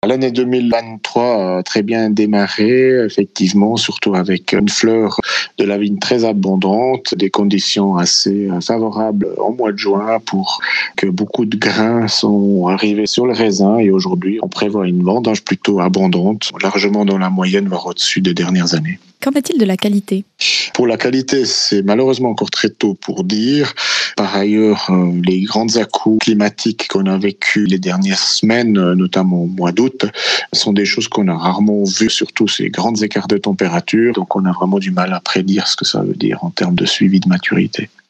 L'année 2023 a très bien démarré, effectivement, surtout avec une fleur de la vigne très abondante, des conditions assez favorables en mois de juin pour que beaucoup de grains sont arrivés sur le raisin et aujourd'hui on prévoit une vendange plutôt abondante, largement dans la moyenne, voire au-dessus des dernières années. Qu'en est-il de la qualité ? Pour la qualité, c'est malheureusement encore très tôt pour dire. Par ailleurs, les grandes à-coups climatiques qu'on a vécues les dernières semaines, notamment au mois d'août, sont des choses qu'on a rarement vues, surtout ces grands écarts de température. Donc on a vraiment du mal à prédire ce que ça veut dire en termes de suivi de maturité.